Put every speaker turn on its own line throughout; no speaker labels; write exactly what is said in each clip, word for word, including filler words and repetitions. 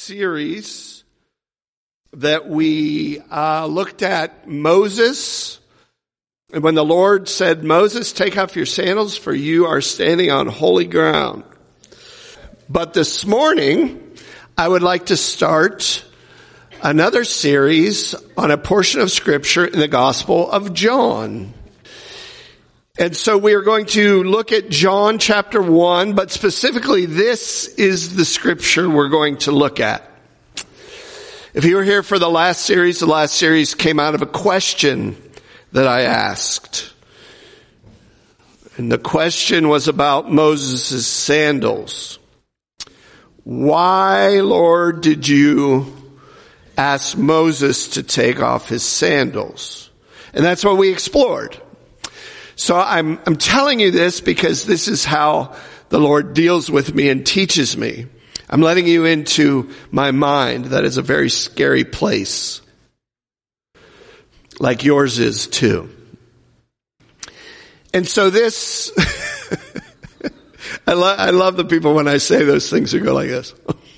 series that we uh, looked at Moses. And when the Lord said, Moses, take off your sandals, for you are standing on holy ground. But this morning, I would like to start another series on a portion of Scripture in the Gospel of John. And so we are going to look at John chapter one, but specifically this is the Scripture we're going to look at. If you were here for the last series, the last series came out of a question that I asked. And the question was about Moses' sandals. Why, Lord, did you ask Moses to take off his sandals? And that's what we explored. So I'm, I'm telling you this because this is how the Lord deals with me and teaches me. I'm letting you into my mind. That is a very scary place. Like yours is too. And so this, I, lo- I love the people when I say those things who go like this.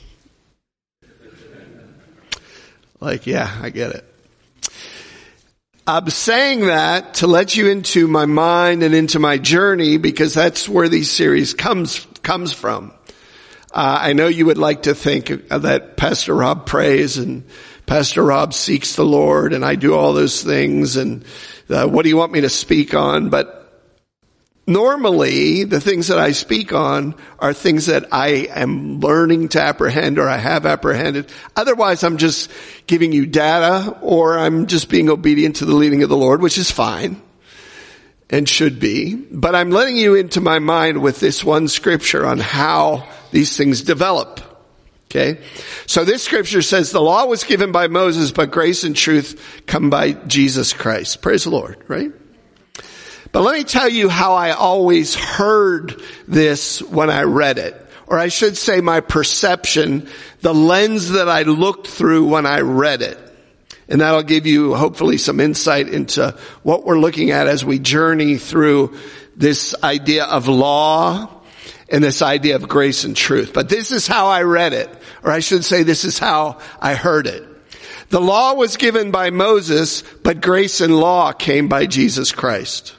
Like, yeah, I get it. I'm saying that to let you into my mind and into my journey because that's where these series comes, comes from. Uh, I know you would like to think that Pastor Rob prays and Pastor Rob seeks the Lord and I do all those things and uh, what do you want me to speak on? But normally the things that I speak on are things that I am learning to apprehend or I have apprehended. Otherwise I'm just giving you data or I'm just being obedient to the leading of the Lord, which is fine and should be. But I'm letting you into my mind with this one scripture on how these things develop. Okay? So this scripture says the law was given by Moses, but grace and truth come by Jesus Christ. Praise the Lord, right? But let me tell you how I always heard this when I read it. Or I should say my perception, the lens that I looked through when I read it. And that'll give you hopefully some insight into what we're looking at as we journey through this idea of law and this idea of grace and truth. But this is how I read it. Or I should say this is how I heard it. The law was given by Moses, but grace and law came by Jesus Christ.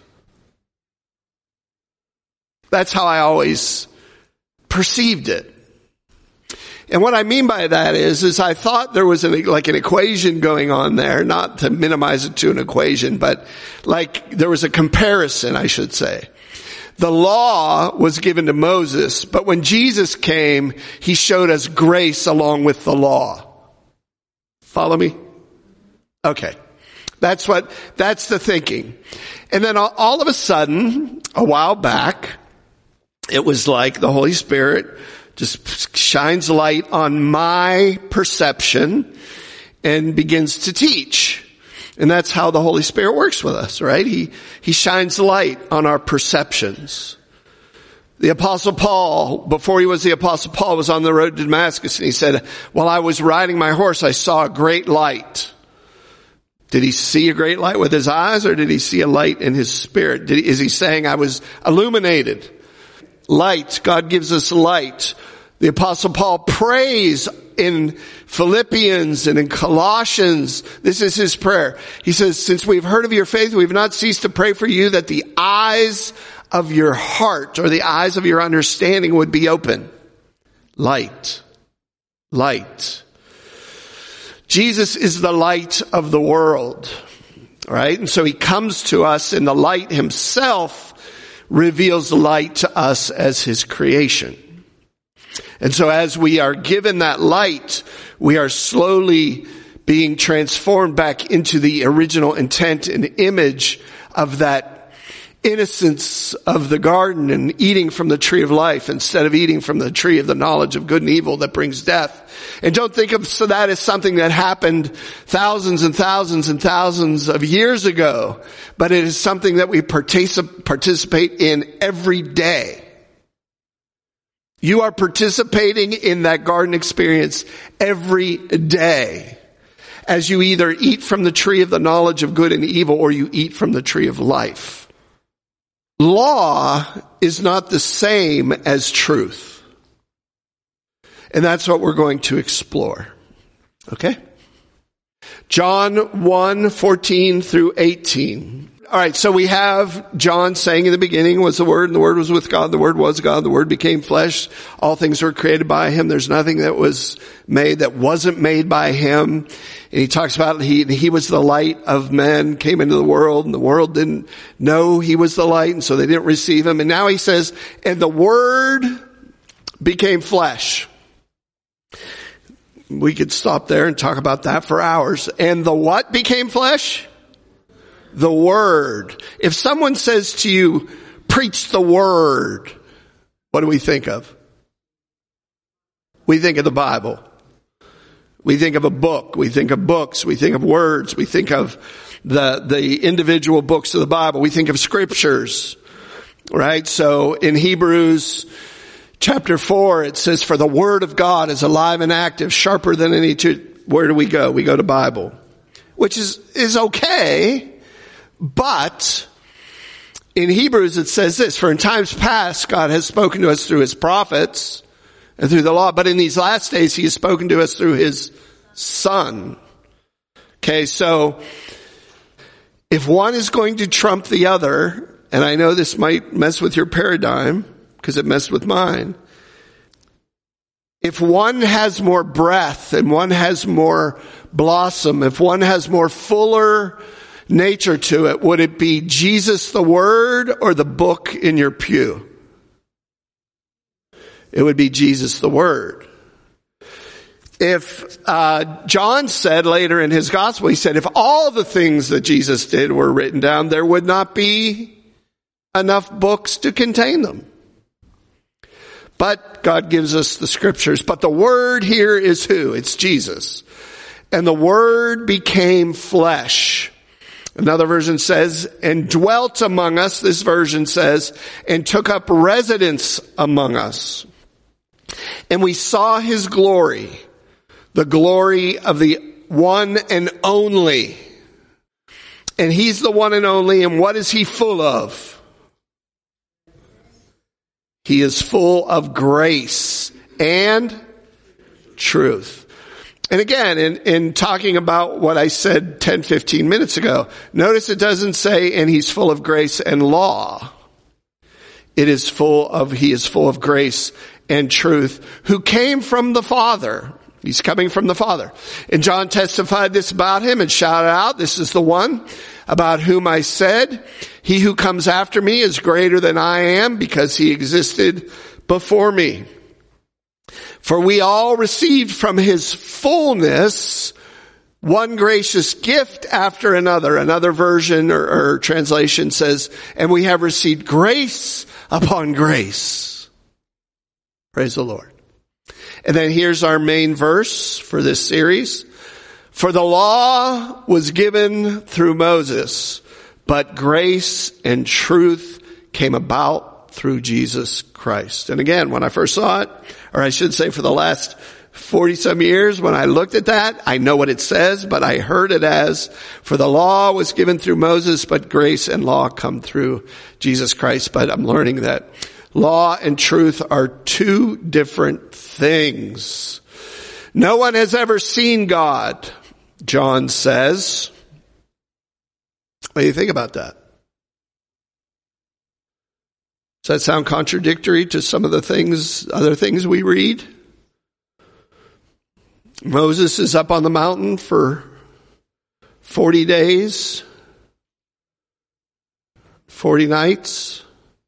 That's how I always perceived it. And what I mean by that is, is I thought there was an, like an equation going on there, not to minimize it to an equation, but like there was a comparison, I should say. The law was given to Moses, but when Jesus came, he showed us grace along with the law. Follow me? Okay. That's what, that's the thinking. And then all, all of a sudden, a while back, it was like the Holy Spirit just shines light on my perception and begins to teach. And that's how the Holy Spirit works with us, right? He, he shines light on our perceptions. The Apostle Paul, before he was the Apostle Paul, was on the road to Damascus and he said, while I was riding my horse, I saw a great light. Did he see a great light with his eyes or did he see a light in his spirit? Did he, is he saying I was illuminated? Light. God gives us light. The Apostle Paul prays in Philippians and in Colossians. This is his prayer. He says, since we've heard of your faith, we've not ceased to pray for you that the eyes of your heart or the eyes of your understanding would be open. Light. Light. Jesus is the light of the world. Right? And so he comes to us in the light himself reveals light to us as his creation. And so as we are given that light, we are slowly being transformed back into the original intent and image of that innocence of the garden and eating from the tree of life instead of eating from the tree of the knowledge of good and evil that brings death. And don't think of so that as something that happened thousands and thousands and thousands of years ago, but it is something that we particip- participate in every day. You are participating in that garden experience every day as you either eat from the tree of the knowledge of good and evil or you eat from the tree of life. Law is not the same as truth. And that's what we're going to explore. Okay? John one, fourteen through eighteen. All right, so we have John saying in the beginning was the Word, and the Word was with God, the Word was God, the Word became flesh. All things were created by Him. There's nothing that was made that wasn't made by Him. And he talks about he, he was the light of men, came into the world, and the world didn't know He was the light, and so they didn't receive Him. And now he says, and the Word became flesh. We could stop there and talk about that for hours. And the what became flesh? The Word. If someone says to you, preach the Word, what do we think of? We think of the Bible. We think of a book. We think of books. We think of words. We think of the, the individual books of the Bible. We think of scriptures, right? So in Hebrews chapter four, it says, for the Word of God is alive and active, sharper than any two. Where do we go? We go to Bible, which is, is okay. But in Hebrews it says this, for in times past God has spoken to us through His prophets and through the law, but in these last days He has spoken to us through His Son. Okay, so if one is going to trump the other, and I know this might mess with your paradigm because it messed with mine, if one has more breath and one has more blossom, if one has more fuller nature to it, would it be Jesus the Word or the book in your pew? It would be Jesus the Word. If uh John said later in his gospel, he said, if all the things that Jesus did were written down, there would not be enough books to contain them. But God gives us the scriptures. But the Word here is who? It's Jesus. And the Word became flesh. Another version says, and dwelt among us. This version says, and took up residence among us. And we saw His glory, the glory of the one and only. And He's the one and only. And what is He full of? He is full of grace and truth. And again, in, in talking about what I said ten, fifteen minutes ago, notice it doesn't say, and He's full of grace and law. It is full of, He is full of grace and truth, who came from the Father. He's coming from the Father. And John testified this about Him and shouted out, this is the one about whom I said, he who comes after me is greater than I am, because He existed before me. For we all received from His fullness one gracious gift after another. Another version or, or translation says, and we have received grace upon grace. Praise the Lord. And then here's our main verse for this series. For the law was given through Moses, but grace and truth came about through Jesus Christ. And again, when I first saw it, or I should say for the last forty some years, when I looked at that, I know what it says, but I heard it as, for the law was given through Moses, but grace and law come through Jesus Christ. But I'm learning that law and truth are two different things. No one has ever seen God, John says. What do you think about that? Does that sound contradictory to some of the things, other things we read? Moses is up on the mountain for forty days, forty nights.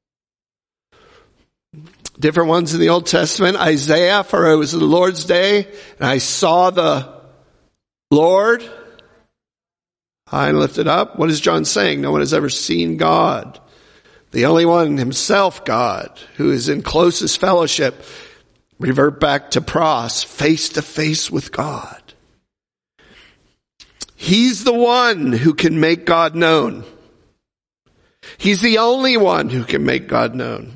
Different ones in the Old Testament. Isaiah, for it was the Lord's day, and I saw the Lord high and lifted up. What is John saying? No one has ever seen God. The only one Himself, God, who is in closest fellowship. Revert back to pros, face to face with God. He's the one who can make God known. He's the only one who can make God known.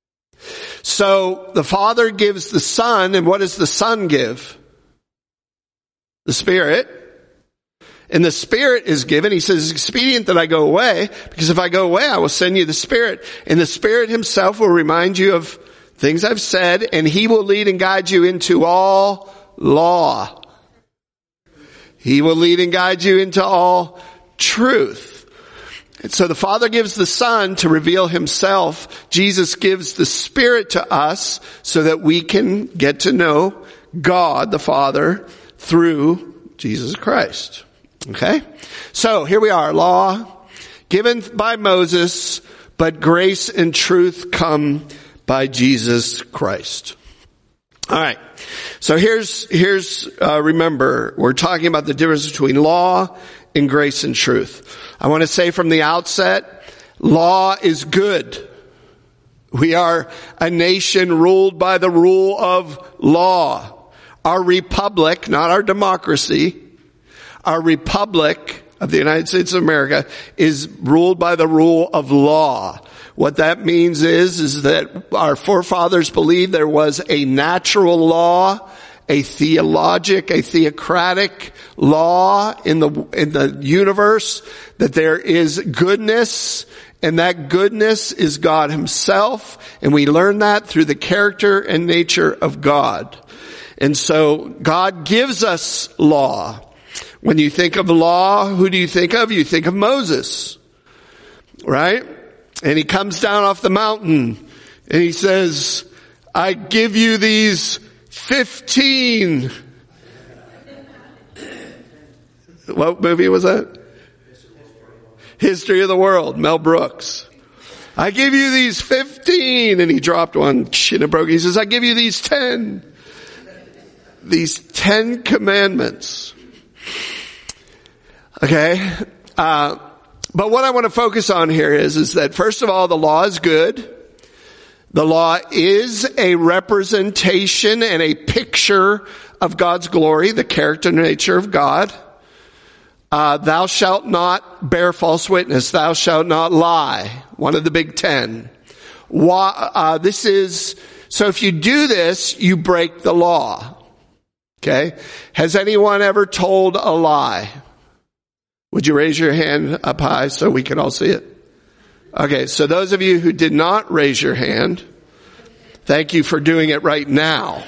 So the Father gives the Son, and what does the Son give? The Spirit. And the Spirit is given. He says, it's expedient that I go away, because if I go away, I will send you the Spirit. And the Spirit Himself will remind you of things I've said, and he will lead and guide you into all law. He will lead and guide you into all truth. And so the Father gives the Son to reveal himself. Jesus gives the Spirit to us so that we can get to know God the Father through Jesus Christ. Okay? So here we are. Law given by Moses, but grace and truth come by Jesus Christ. All right. So here's, here's, uh, remember, we're talking about the difference between law and grace and truth. I want to say from the outset, law is good. We are a nation ruled by the rule of law. Our republic, not our democracy, our republic of the United States of America is ruled by the rule of law. What that means is, is that our forefathers believed there was a natural law, a theologic, a theocratic law in the, in the universe, that there is goodness, and that goodness is God himself, and we learn that through the character and nature of God. And so God gives us law. When you think of law, who do you think of? You think of Moses, right? And he comes down off the mountain and he says, I give you these fifteen. What movie was that? History of the World, Mel Brooks. I give you these fifteen. And he dropped one and it broke. He says, I give you these ten. These ten commandments. Okay. Uh, but what I want to focus on here is, is that first of all, the law is good. The law is a representation and a picture of God's glory, the character and nature of God. Uh, thou shalt not bear false witness. Thou shalt not lie. One of the big ten. Why, uh, this is, so if you do this, you break the law. Okay. Has anyone ever told a lie? Would you raise your hand up high so we can all see it? Okay. So those of you who did not raise your hand, thank you for doing it right now.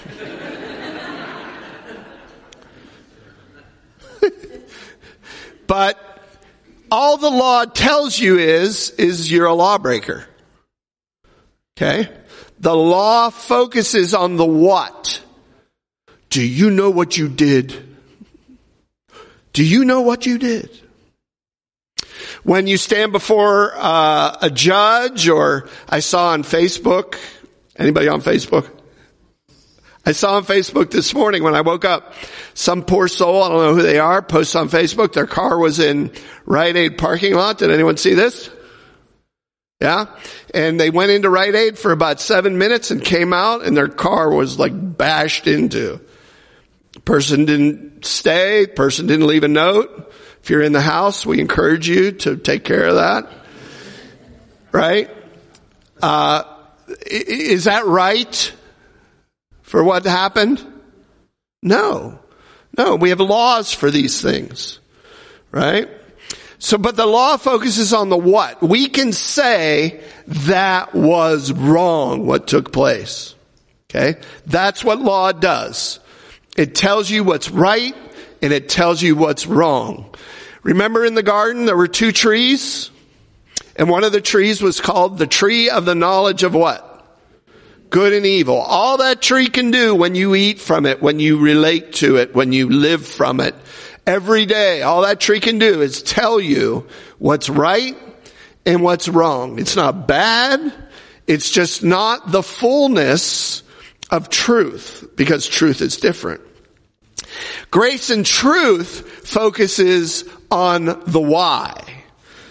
But all the law tells you is, is you're a lawbreaker. Okay. The law focuses on the what. Do you know what you did? Do you know what you did? When you stand before uh, a judge, or I saw on Facebook, anybody on Facebook? I saw on Facebook this morning when I woke up, some poor soul, I don't know who they are, posts on Facebook, their car was in Rite Aid parking lot. Did anyone see this? Yeah. And they went into Rite Aid for about seven minutes and came out and their car was like bashed into. Person didn't stay. Person didn't leave a note. If you're in the house, we encourage you to take care of that. Right? Uh, is that right for what happened? No. No, we have laws for these things. Right? So, but the law focuses on the what. We can say that was wrong, what took place. Okay? That's what law does. It tells you what's right and it tells you what's wrong. Remember in the garden there were two trees? And one of the trees was called the tree of the knowledge of what? Good and evil. All that tree can do when you eat from it, when you relate to it, when you live from it, every day, all that tree can do is tell you what's right and what's wrong. It's not bad. It's just not the fullness of truth, because truth is different. Grace and truth focuses on the why.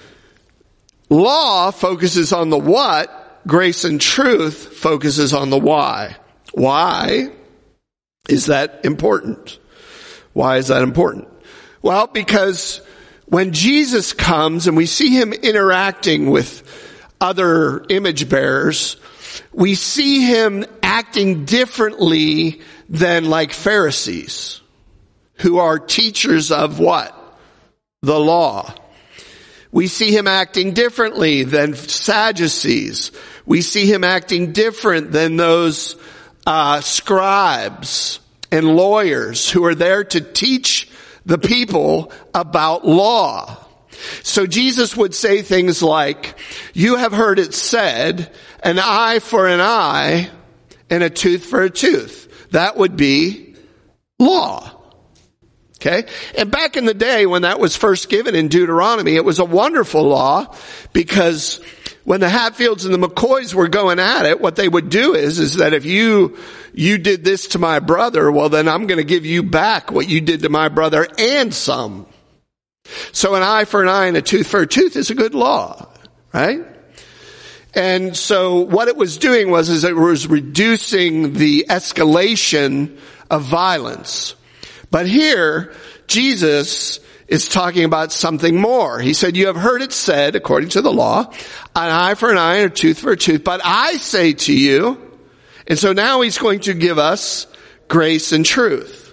Law focuses on the what. Grace and truth focuses on the why. Why is that important? Why is that important? Well, because when Jesus comes and we see him interacting with other image bearers, we see him acting differently than like Pharisees, who are teachers of what? The law. We see him acting differently than Sadducees. We see him acting different than those uh, scribes and lawyers who are there to teach the people about law. So Jesus would say things like, you have heard it said, an eye for an eye and a tooth for a tooth. That would be law. Okay? And back in the day when that was first given in Deuteronomy, it was a wonderful law, because when the Hatfields and the McCoys were going at it, what they would do is, is that if you, you did this to my brother, well then I'm going to give you back what you did to my brother and some. So an eye for an eye and a tooth for a tooth is a good law, right? And so what it was doing was, is it was reducing the escalation of violence. But here, Jesus is talking about something more. He said, you have heard it said, according to the law, an eye for an eye and a tooth for a tooth. But I say to you, and so now he's going to give us grace and truth.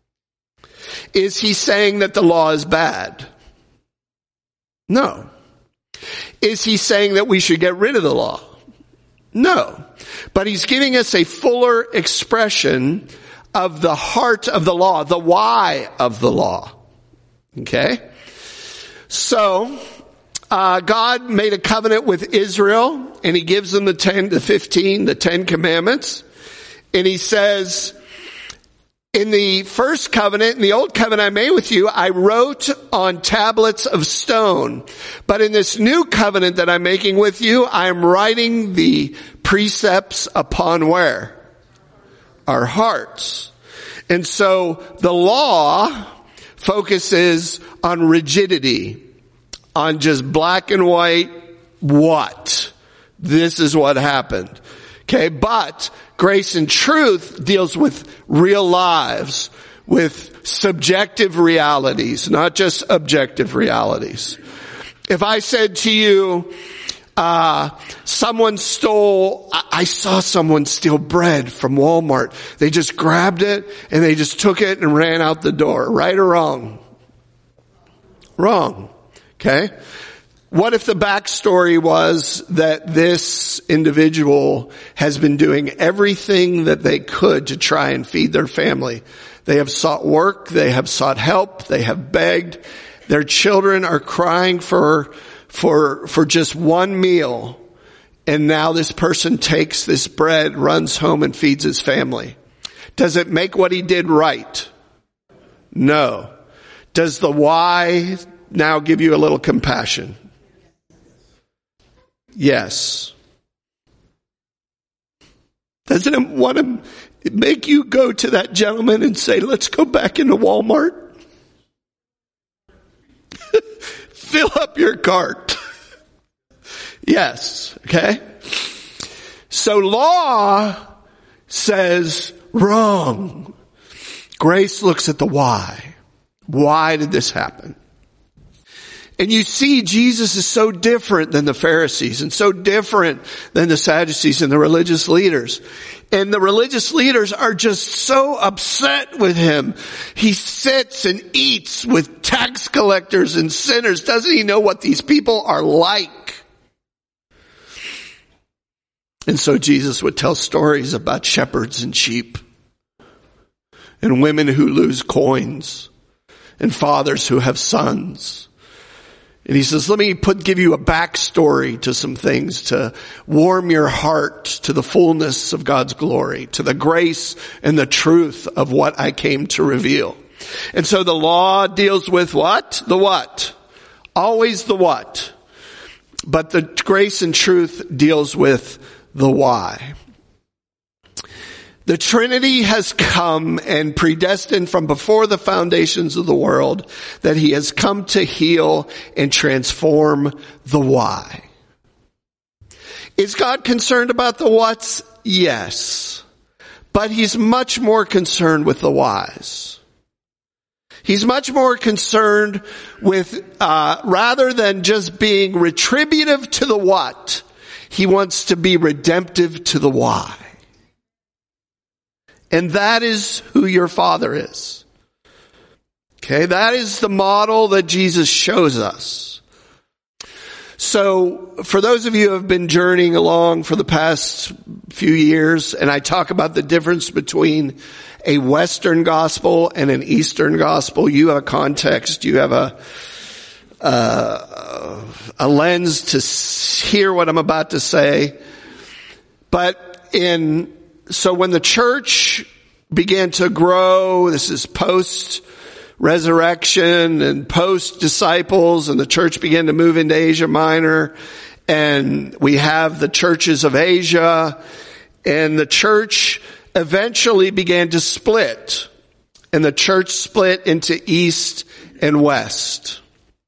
Is he saying that the law is bad? No. Is he saying that we should get rid of the law? No. But he's giving us a fuller expression of the heart of the law, the why of the law. Okay? So, uh, God made a covenant with Israel, and he gives them the ten, the fifteen, the ten commandments. And he says, in the first covenant, in the old covenant I made with you, I wrote on tablets of stone. But in this new covenant that I'm making with you, I am writing the precepts upon where? Our hearts. And so the law focuses on rigidity, on just black and white, what? This is what happened. Okay, but grace and truth deals with real lives, with subjective realities, not just objective realities. If I said to you, Uh, someone stole, I, I saw someone steal bread from Walmart. They just grabbed it and they just took it and ran out the door. Right or wrong? Wrong. Okay? What if the backstory was that this individual has been doing everything that they could to try and feed their family? They have sought work. They have sought help. They have begged. Their children are crying for for for just one meal, and now this person takes this bread, runs home, and feeds his family. Does it make what he did right? No. Does the why now give you a little compassion? Yes. Doesn't it want to make you go to that gentleman and say, let's go back into Walmart? Fill up your cart. Yes, okay? So law says wrong. Grace looks at the why. Why did this happen? And you see, Jesus is so different than the Pharisees and so different than the Sadducees and the religious leaders. And the religious leaders are just so upset with him. He sits and eats with tax collectors and sinners. Doesn't he know what these people are like? And so Jesus would tell stories about shepherds and sheep, and women who lose coins, and fathers who have sons. And he says, let me put, give you a backstory to some things to warm your heart to the fullness of God's glory, to the grace and the truth of what I came to reveal. And so the law deals with what? The what? Always the what. But the grace and truth deals with the why. The Trinity has come and predestined from before the foundations of the world that he has come to heal and transform the why. Is God concerned about the what's? Yes. But he's much more concerned with the whys. He's much more concerned with, uh, rather than just being retributive to the what, he wants to be redemptive to the why. And that is who your Father is. Okay, that is the model that Jesus shows us. So for those of you who have been journeying along for the past few years, and I talk about the difference between a Western gospel and an Eastern gospel, you have a context, you have a, uh, a lens to hear what I'm about to say. But in, so when the church began to grow, this is post resurrection and post disciples, and the church began to move into Asia Minor, and we have the churches of Asia, and the church eventually began to split, and the church split into East and West.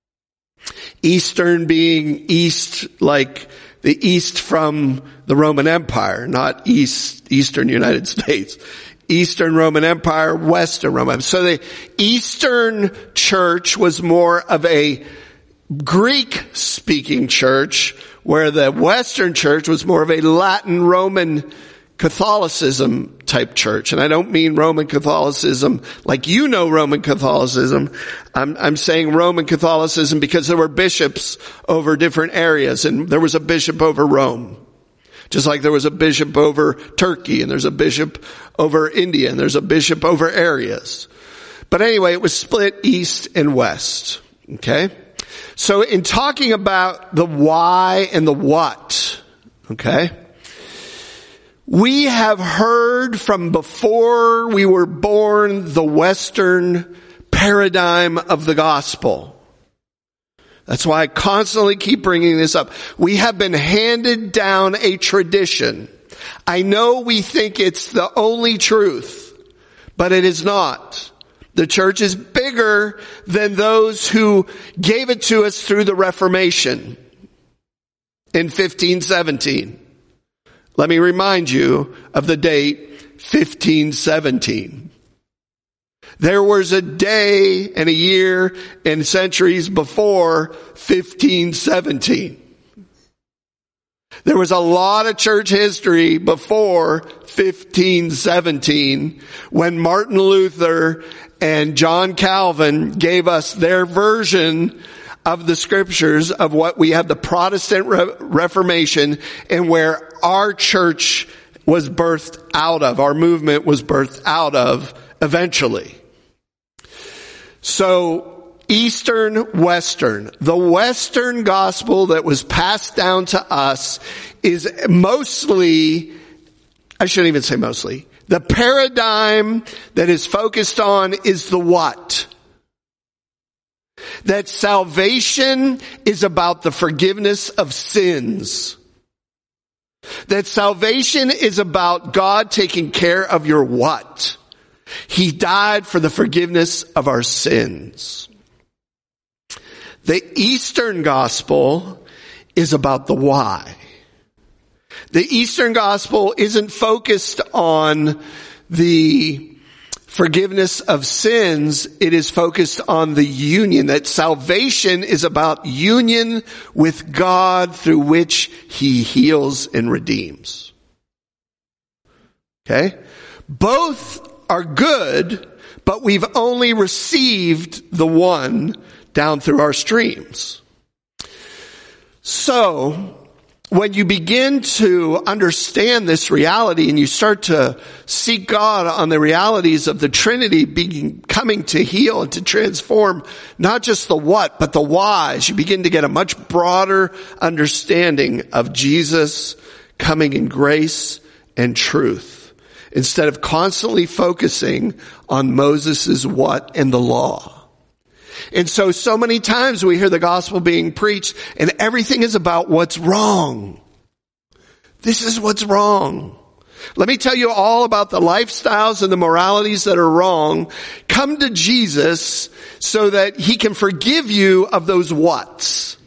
Eastern being east, like the east from the Roman Empire, not east, Eastern United States. Eastern Roman Empire, Western Roman Empire. So the Eastern church was more of a Greek-speaking church, where the Western church was more of a Latin Roman Catholicism type church. And I don't mean Roman Catholicism like you know Roman Catholicism. I'm, I'm saying Roman Catholicism because there were bishops over different areas, and there was a bishop over Rome. Just like there was a bishop over Turkey, and there's a bishop over India, and there's a bishop over areas. But anyway, it was split east and west. Okay? So in talking about the why and the what, okay, we have heard from before we were born the Western paradigm of the gospel. That's why I constantly keep bringing this up. We have been handed down a tradition. I know we think it's the only truth, but it is not. The church is bigger than those who gave it to us through the Reformation in fifteen seventeen. Let me remind you of the date fifteen seventeen. There was a day and a year and centuries before fifteen seventeen. There was a lot of church history before fifteen seventeen when Martin Luther and John Calvin gave us their version of the scriptures of what we have the Protestant Re- Reformation, and where our church was birthed out of, our movement was birthed out of eventually. So, Eastern, Western. The Western gospel that was passed down to us is mostly, I shouldn't even say mostly, the paradigm that is focused on is the what? That salvation is about the forgiveness of sins. That salvation is about God taking care of your what? He died for the forgiveness of our sins. The Eastern gospel is about the why. The Eastern gospel isn't focused on the forgiveness of sins. It is focused on the union, that salvation is about union with God through which He heals and redeems. Okay? Both are good, but we've only received the one down through our streams. So, when you begin to understand this reality and you start to seek God on the realities of the Trinity being, coming to heal and to transform not just the what, but the whys, you begin to get a much broader understanding of Jesus coming in grace and truth, instead of constantly focusing on Moses' what and the law. And so, so many times we hear the gospel being preached and everything is about what's wrong. This is what's wrong. Let me tell you all about the lifestyles and the moralities that are wrong. Come to Jesus so that He can forgive you of those whats.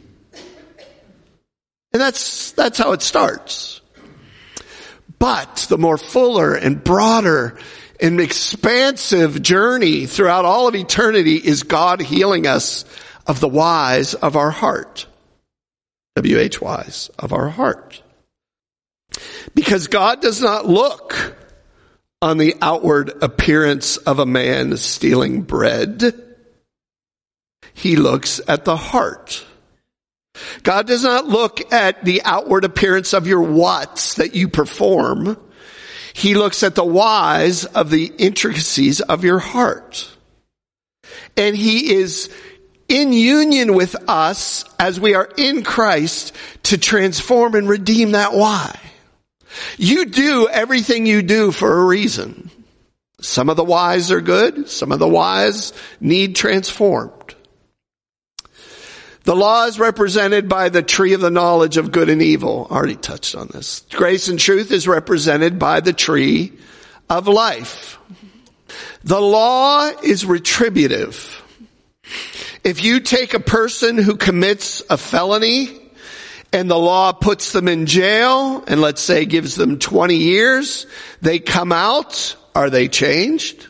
And that's, that's how it starts. But the more fuller and broader and expansive journey throughout all of eternity is God healing us of the whys of our heart. W H Ys, of our heart. Because God does not look on the outward appearance of a man stealing bread. He looks at the heart. God does not look at the outward appearance of your whats that you perform. He looks at the whys of the intricacies of your heart. And he is in union with us as we are in Christ to transform and redeem that why. You do everything you do for a reason. Some of the whys are good. Some of the whys need transformed. The law is represented by the tree of the knowledge of good and evil. Already touched on this. Grace and truth is represented by the tree of life. The law is retributive. If you take a person who commits a felony and the law puts them in jail and let's say gives them twenty years, they come out, are they changed?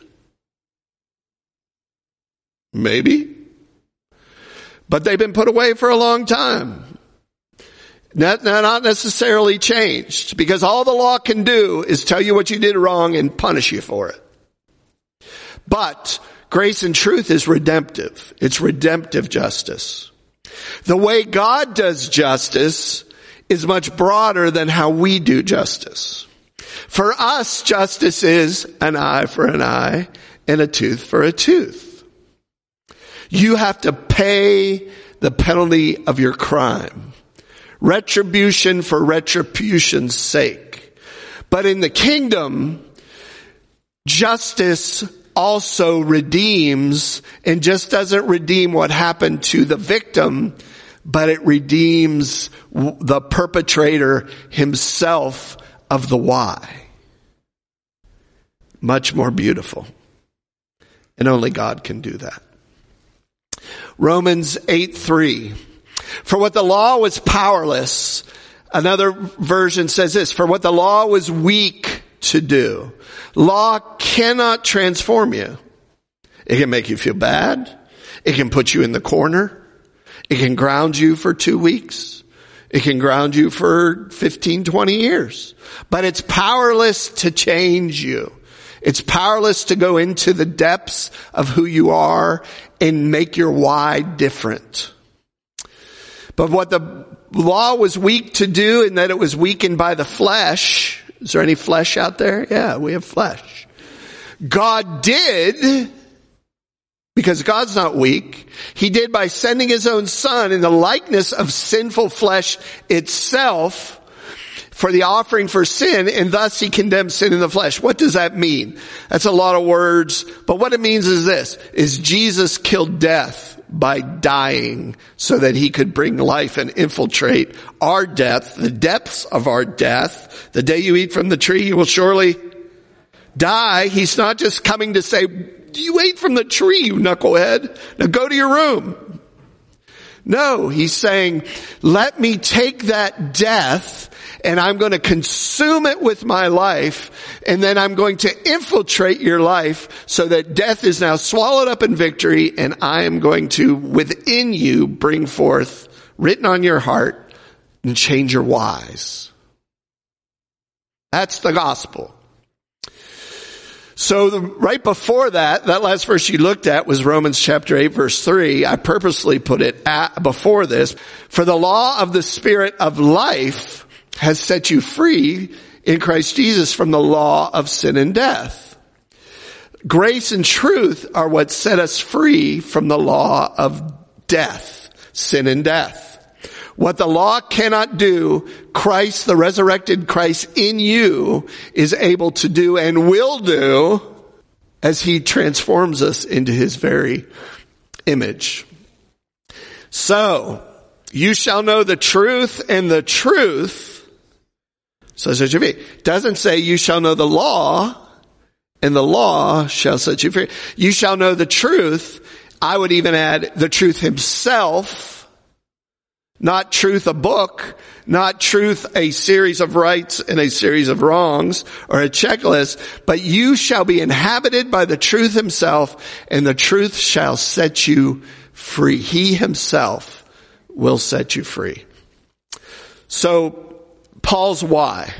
Maybe. But they've been put away for a long time. Not, not necessarily changed, because all the law can do is tell you what you did wrong and punish you for it. But grace and truth is redemptive. It's redemptive justice. The way God does justice is much broader than how we do justice. For us, justice is an eye for an eye and a tooth for a tooth. You have to pay the penalty of your crime. Retribution for retribution's sake. But in the kingdom, justice also redeems, and just doesn't redeem what happened to the victim, but it redeems the perpetrator himself of the why. Much more beautiful. And only God can do that. Romans eight three. For what the law was powerless, another version says this, for what the law was weak to do. Law cannot transform you. It can make you feel bad. It can put you in the corner. It can ground you for two weeks. It can ground you for fifteen, twenty years. But it's powerless to change you. It's powerless to go into the depths of who you are and make your why different. But what the law was weak to do, in that it was weakened by the flesh. Is there any flesh out there? Yeah, we have flesh. God did, because God's not weak, he did by sending his own son in the likeness of sinful flesh itself for the offering for sin, and thus he condemned sin in the flesh. What does that mean? That's a lot of words, but what it means is this, is Jesus killed death by dying so that he could bring life and infiltrate our death, the depths of our death. The day you eat from the tree, you will surely die. He's not just coming to say, you ate from the tree, you knucklehead. Now go to your room. No, he's saying, let me take that death and I'm going to consume it with my life, and then I'm going to infiltrate your life so that death is now swallowed up in victory, and I am going to, within you, bring forth, written on your heart, and change your whys. That's the gospel. So the, right before that, that last verse you looked at was Romans chapter eight verse three. I purposely put it at, before this. For the law of the Spirit of life has set you free in Christ Jesus from the law of sin and death. Grace and truth are what set us free from the law of death, sin and death. What the law cannot do, Christ, the resurrected Christ in you, is able to do and will do as he transforms us into his very image. So, you shall know the truth, and the truth, so set you free. Doesn't say you shall know the law, and the law shall set you free. You shall know the truth. I would even add the truth himself, not truth a book, not truth a series of rights and a series of wrongs or a checklist, but you shall be inhabited by the truth himself, and the truth shall set you free. He himself will set you free. So, Paul's why.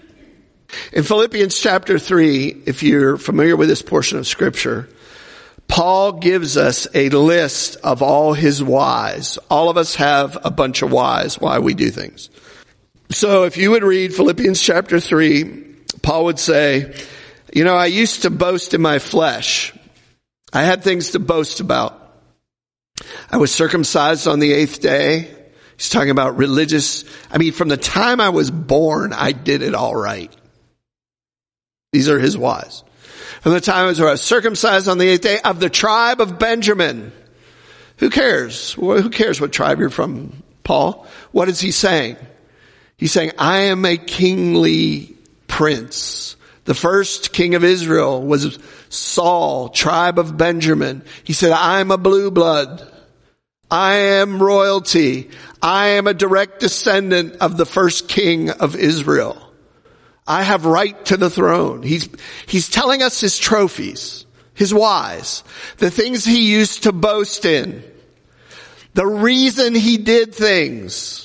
In Philippians chapter three, if you're familiar with this portion of scripture, Paul gives us a list of all his whys. All of us have a bunch of whys, why we do things. So if you would read Philippians chapter three, Paul would say, you know, I used to boast in my flesh. I had things to boast about. I was circumcised on the eighth day. He's talking about religious. I mean, from the time I was born, I did it all right. These are his whys. From the time I was circumcised on the eighth day, of the tribe of Benjamin. Who cares? Who cares what tribe you're from, Paul? What is he saying? He's saying, I am a kingly prince. The first king of Israel was Saul, tribe of Benjamin. He said, I'm a blue blood. I am royalty. I am a direct descendant of the first king of Israel. I have right to the throne. He's, he's telling us his trophies, his whys, the things he used to boast in, the reason he did things.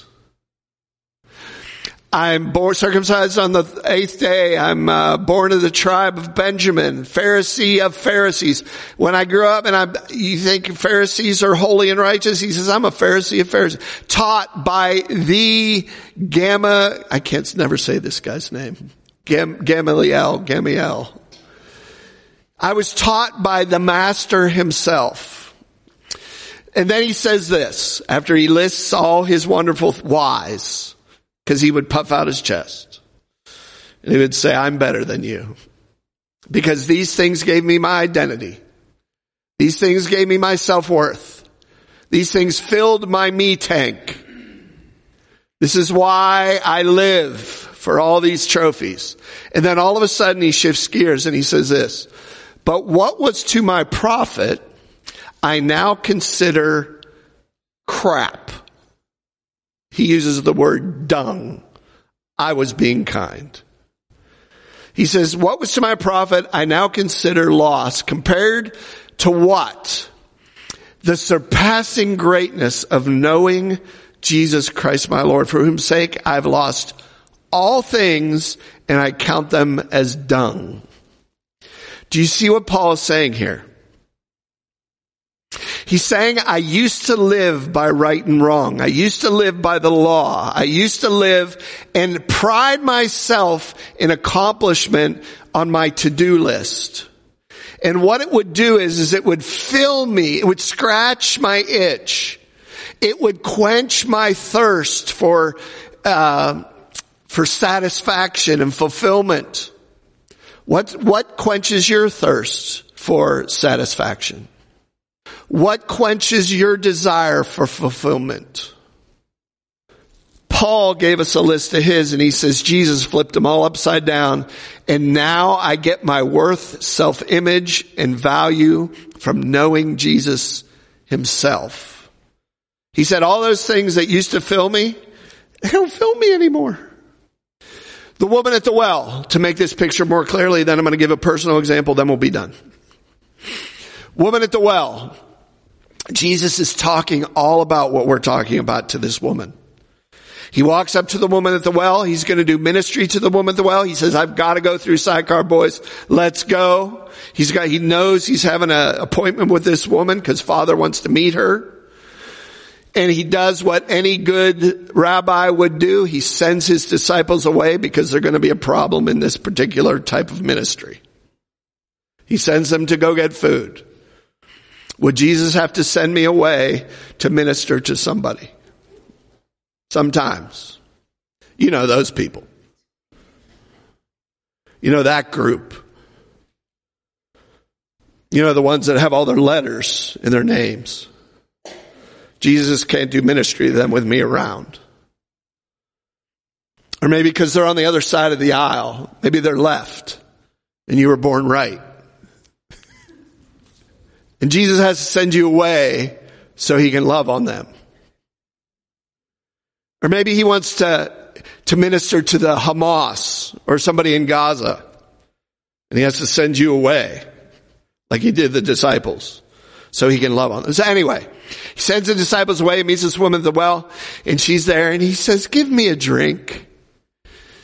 I'm born, circumcised on the eighth day. I'm uh, born of the tribe of Benjamin, Pharisee of Pharisees. When I grew up, and I, you think Pharisees are holy and righteous? He says, I'm a Pharisee of Pharisees, taught by the Gamma. I can't never say this guy's name. Gam, Gamaliel, Gamaliel. I was taught by the master himself. And then he says this after he lists all his wonderful whys. Because he would puff out his chest. And he would say, I'm better than you. Because these things gave me my identity. These things gave me my self-worth. These things filled my me tank. This is why I live, for all these trophies. And then all of a sudden he shifts gears and he says this. But what was to my profit, I now consider crap. He uses the word dung. I was being kind. He says, what was to my profit, I now consider loss. Compared to what? The surpassing greatness of knowing Jesus Christ my Lord, for whose sake I've lost all things and I count them as dung. Do you see what Paul is saying here? He's saying, I used to live by right and wrong. I used to live by the law. I used to live and pride myself in accomplishment on my to-do list. And what it would do is, is it would fill me. It would scratch my itch. It would quench my thirst for, uh, for satisfaction and fulfillment. What, what quenches your thirst for satisfaction? What quenches your desire for fulfillment? Paul gave us a list of his, and he says Jesus flipped them all upside down, and now I get my worth, self-image, and value from knowing Jesus himself. He said all those things that used to fill me, they don't fill me anymore. The woman at the well, to make this picture more clearly, then I'm going to give a personal example, then we'll be done. Woman at the well. Jesus is talking all about what we're talking about to this woman. He walks up to the woman at the well. He's going to do ministry to the woman at the well. He says, I've got to go through Sychar, boys. Let's go. He's got, he knows he's having an appointment with this woman because Father wants to meet her. And he does what any good rabbi would do. He sends his disciples away because they're going to be a problem in this particular type of ministry. He sends them to go get food. Would Jesus have to send me away to minister to somebody? Sometimes. You know those people. You know that group. You know the ones that have all their letters in their names. Jesus can't do ministry to them with me around. Or maybe because they're on the other side of the aisle. Maybe they're left and you were born right. And Jesus has to send you away so he can love on them. Or maybe he wants to, to minister to the Hamas or somebody in Gaza. And he has to send you away like he did the disciples so he can love on them. So anyway, he sends the disciples away, meets this woman at the well, and she's there, and he says, give me a drink.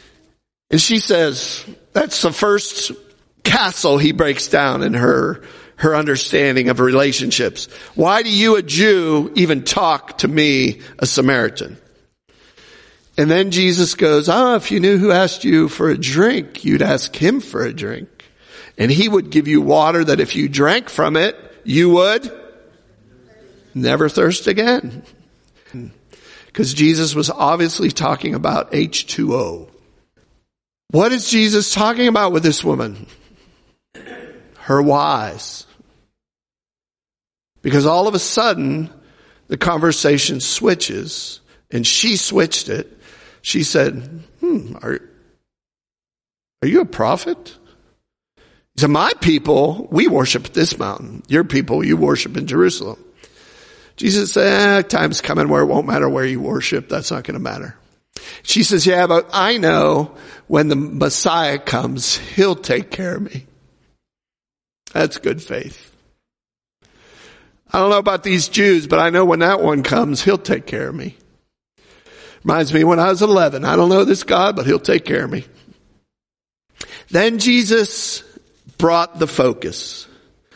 And she says, that's the first castle he breaks down in her her understanding of relationships. Why do you, a Jew, even talk to me, a Samaritan? And then Jesus goes, ah, if you knew who asked you for a drink, you'd ask him for a drink. And he would give you water that if you drank from it, you would never thirst again. Because Jesus was obviously talking about H two O. What is Jesus talking about with this woman? Her whys. Because all of a sudden, the conversation switches, and she switched it. She said, hmm, are, are you a prophet? He said, my people, we worship at this mountain. Your people, you worship in Jerusalem. Jesus said, eh, time's coming where it won't matter where you worship. That's not going to matter. She says, yeah, but I know when the Messiah comes, he'll take care of me. That's good faith. I don't know about these Jews, but I know when that one comes, he'll take care of me. Reminds me when I was eleven. I don't know this God, but he'll take care of me. Then Jesus brought the focus.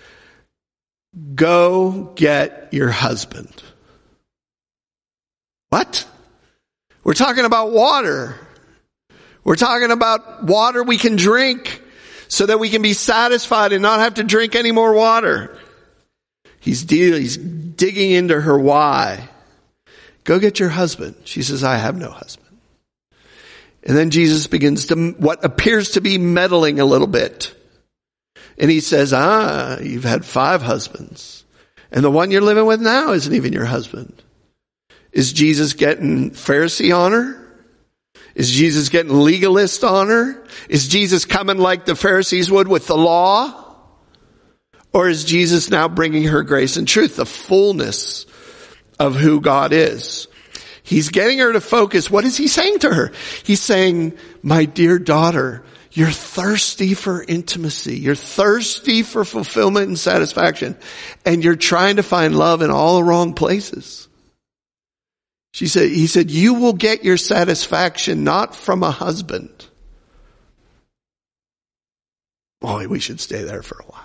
Go get your husband. What? We're talking about water. We're talking about water we can drink so that we can be satisfied and not have to drink any more water. He's, de- he's digging into her why. Go get your husband. She says, I have no husband. And then Jesus begins to, what appears to be meddling a little bit. And he says, ah, you've had five husbands. And the one you're living with now isn't even your husband. Is Jesus getting Pharisee on her? Is Jesus getting legalist on her? Is Jesus coming like the Pharisees would with the law? Or is Jesus now bringing her grace and truth, the fullness of who God is? He's getting her to focus. What is he saying to her? He's saying, my dear daughter, you're thirsty for intimacy. You're thirsty for fulfillment and satisfaction. And you're trying to find love in all the wrong places. She said, he said, you will get your satisfaction not from a husband. Boy, we should stay there for a while.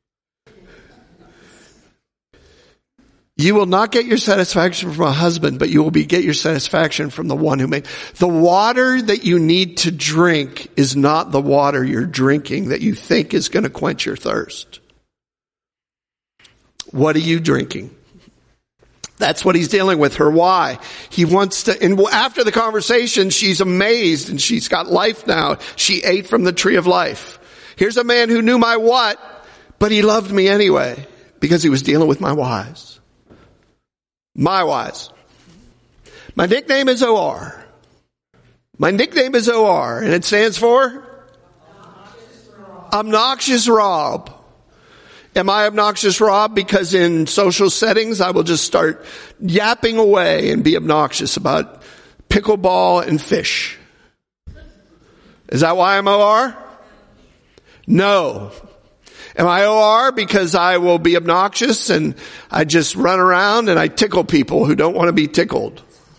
You will not get your satisfaction from a husband, but you will be get your satisfaction from the one who made. The water that you need to drink is not the water you're drinking that you think is going to quench your thirst. What are you drinking? That's what he's dealing with her. Why? He wants to, and after the conversation, she's amazed and she's got life now. She ate from the tree of life. Here's a man who knew my what, but he loved me anyway because he was dealing with my whys. My whys. My nickname is O R. My nickname is O R, and it stands for? Obnoxious Rob. Obnoxious Rob. Am I obnoxious Rob because in social settings I will just start yapping away and be obnoxious about pickleball and fish? Is that why I'm O R? No. Am I O R because I will be obnoxious and I just run around and I tickle people who don't want to be tickled?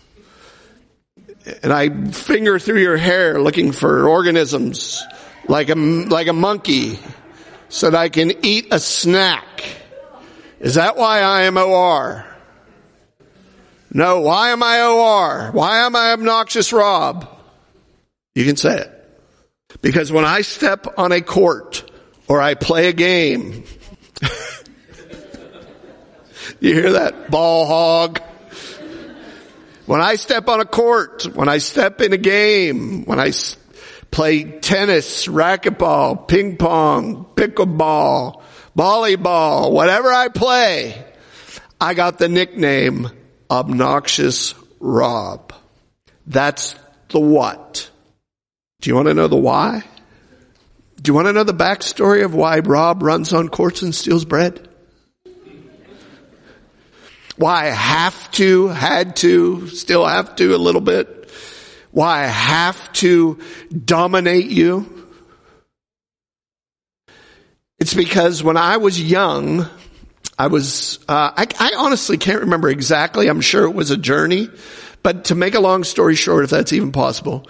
And I finger through your hair looking for organisms like a, like a monkey so that I can eat a snack. Is that why I am O R? No, why am I O R? Why am I obnoxious Rob? You can say it. Because when I step on a court or I play a game, you hear that, ball hog? When I step on a court, when I step in a game, when I play tennis, racquetball, ping pong, pickleball, volleyball, whatever I play, I got the nickname Obnoxious Rob. That's the what. Do you want to know the why? Do you want to know the backstory of why Rob runs on courts and steals bread? Why I have to, had to, still have to a little bit. Why I have to dominate you. It's because when I was young, I was, uh, I, I honestly can't remember exactly. I'm sure it was a journey. But to make a long story short, if that's even possible,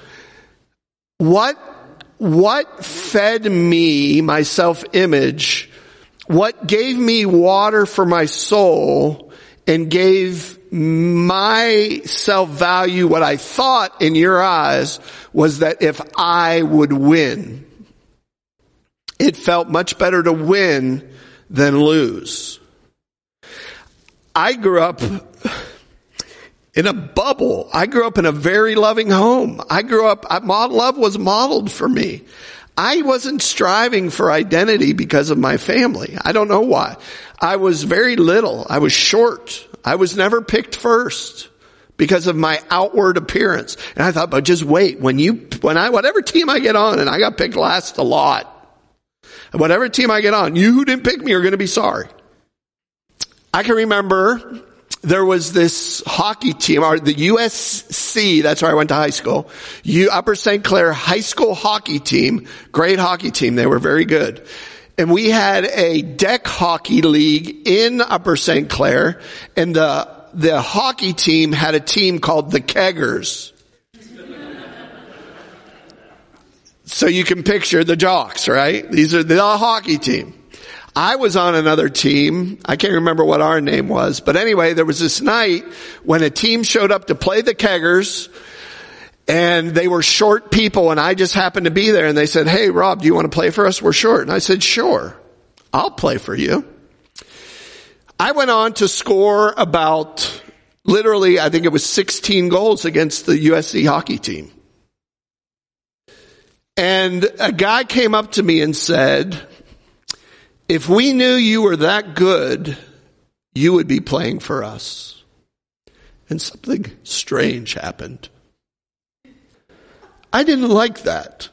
what What fed me, my self-image, what gave me water for my soul and gave my self-value, what I thought in your eyes, was that if I would win. It felt much better to win than lose. I grew up in a bubble. I grew up in a very loving home. I grew up, love was modeled for me. I wasn't striving for identity because of my family. I don't know why. I was very little. I was short. I was never picked first because of my outward appearance. And I thought, but just wait. When you, when I, whatever team I get on, and I got picked last a lot. Whatever team I get on, you who didn't pick me are going to be sorry. I can remember there was this hockey team, or the U S C, that's where I went to high school, U, Upper Saint Clair high school hockey team, great hockey team, they were very good. And we had a deck hockey league in Upper Saint Clair, and the, the hockey team had a team called the Keggers. So you can picture the jocks, right? These are the hockey team. I was on another team. I can't remember what our name was. But anyway, there was this night when a team showed up to play the Keggers, and they were short people, and I just happened to be there, and they said, hey, Rob, do you want to play for us? We're short. And I said, sure, I'll play for you. I went on to score about, literally, I think it was sixteen goals against the U S C hockey team. And a guy came up to me and said, if we knew you were that good, you would be playing for us. And something strange happened. I didn't like that.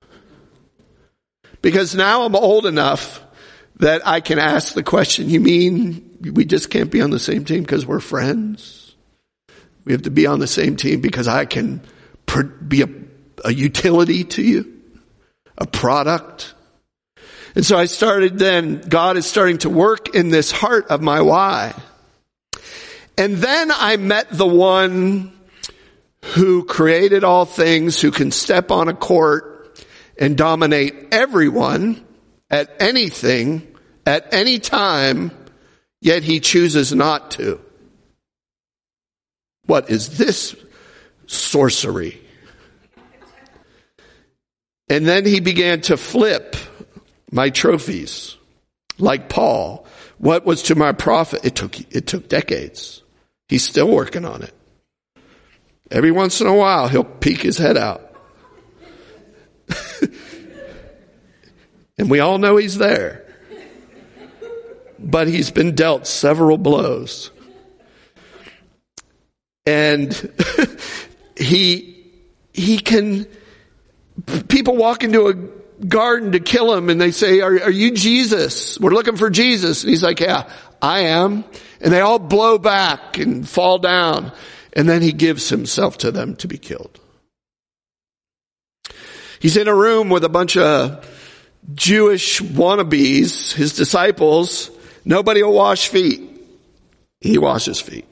Because now I'm old enough that I can ask the question, you mean we just can't be on the same team because we're friends? We have to be on the same team because I can be a, a utility to you? A product? And so I started then, God is starting to work in this heart of my why. And then I met the one who created all things, who can step on a court and dominate everyone at anything, at any time, yet he chooses not to. What is this sorcery? And then he began to flip my trophies, like Paul. What was to my profit? It took, it took decades. He's still working on it. Every once in a while, he'll peek his head out. And we all know he's there. But he's been dealt several blows. And he, he can, people walk into a garden to kill him, and they say, are, are you Jesus? We're looking for Jesus. And he's like, yeah, I am. And they all blow back and fall down. And then he gives himself to them to be killed. He's in a room with a bunch of Jewish wannabes, his disciples. Nobody will wash feet. He washes feet.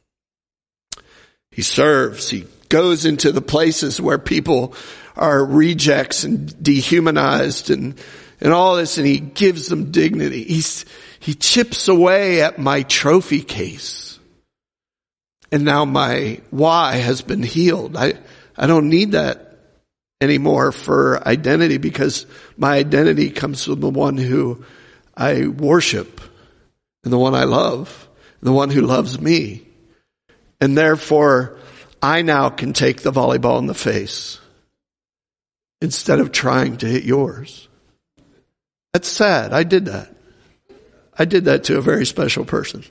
He serves. He goes into the places where people are rejects and dehumanized and, and all this, and he gives them dignity. He's, he chips away at my trophy case. And now my why has been healed. I, I don't need that anymore for identity, because my identity comes from the one who I worship and the one I love, the one who loves me. And therefore, I now can take the volleyball in the face instead of trying to hit yours. That's sad. I did that. I did that to a very special person.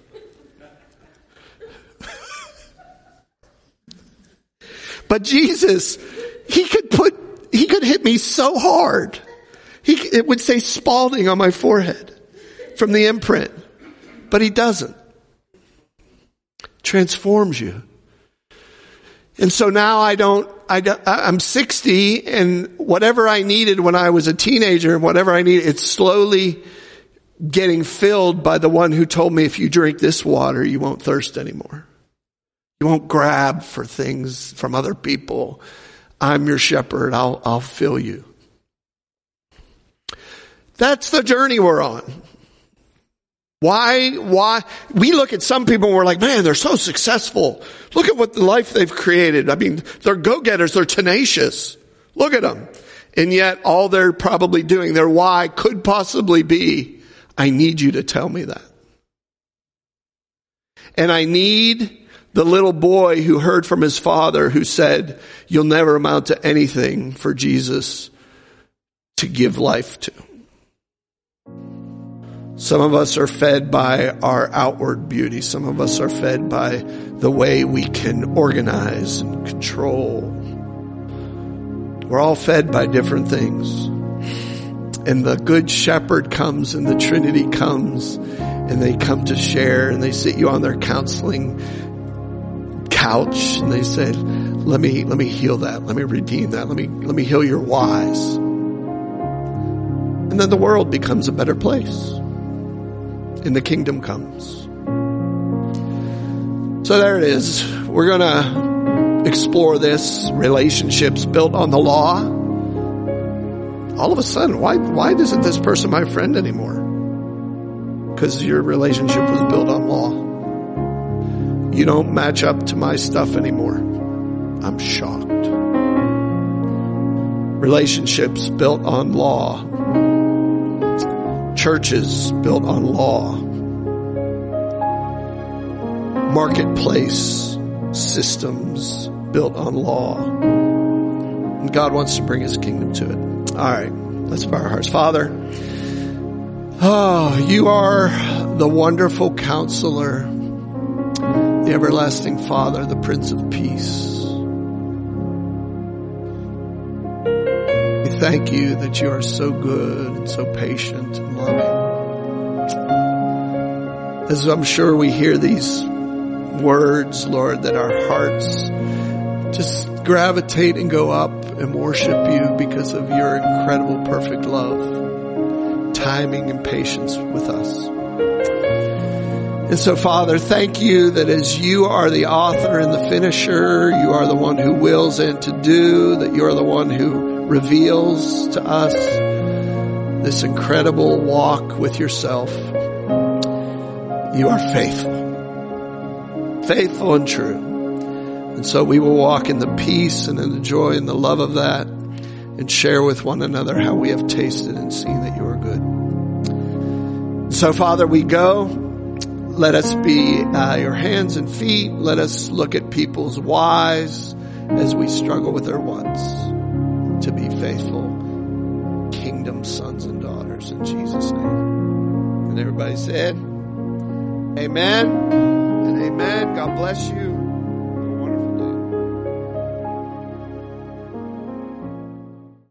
But Jesus, he could put, he could hit me so hard. He, it would say Spalding on my forehead from the imprint. But he doesn't. Transforms you. And so now I don't, I don't, I'm sixty, and whatever I needed when I was a teenager, and whatever I needed, it's slowly getting filled by the one who told me, if you drink this water, you won't thirst anymore. You won't grab for things from other people. I'm your shepherd. I'll, I'll fill you. That's the journey we're on. Why, why? We look at some people and we're like, man, they're so successful. Look at what the life they've created. I mean, they're go-getters. They're tenacious. Look at them. And yet all they're probably doing, their why could possibly be, I need you to tell me that. And I need the little boy who heard from his father who said, you'll never amount to anything for Jesus to give life to. Some of us are fed by our outward beauty. Some of us are fed by the way we can organize and control. We're all fed by different things. And the Good Shepherd comes and the Trinity comes and they come to share and they sit you on their counseling couch and they say, let me, let me heal that. Let me redeem that. Let me, let me heal your whys. And then the world becomes a better place. And the kingdom comes. So there it is. We're going to explore this, relationships built on the law. All of a sudden, why, why isn't this person my friend anymore? Because your relationship was built on law. You don't match up to my stuff anymore. I'm shocked. Relationships built on law. Churches built on law. Marketplace systems built on law. And God wants to bring his kingdom to it. All right, let's bow our hearts. Father, oh, you are the wonderful counselor, the everlasting Father, the Prince of Peace. We thank you that you are so good and so patient and loving. As I'm sure we hear these words, Lord, that our hearts just gravitate and go up and worship you because of your incredible, perfect love, timing and patience with us. And so, Father, thank you that as you are the author and the finisher, you are the one who wills and to do, that you are the one who reveals to us this incredible walk with yourself. You are faithful, faithful and true. And so we will walk in the peace and in the joy and the love of that and share with one another how we have tasted and seen that you are good. So, Father, we go. Let us be uh, your hands and feet. Let us look at people's whys as we struggle with their whats to be faithful kingdom sons and daughters in Jesus' name. And everybody said, amen and amen. God bless you.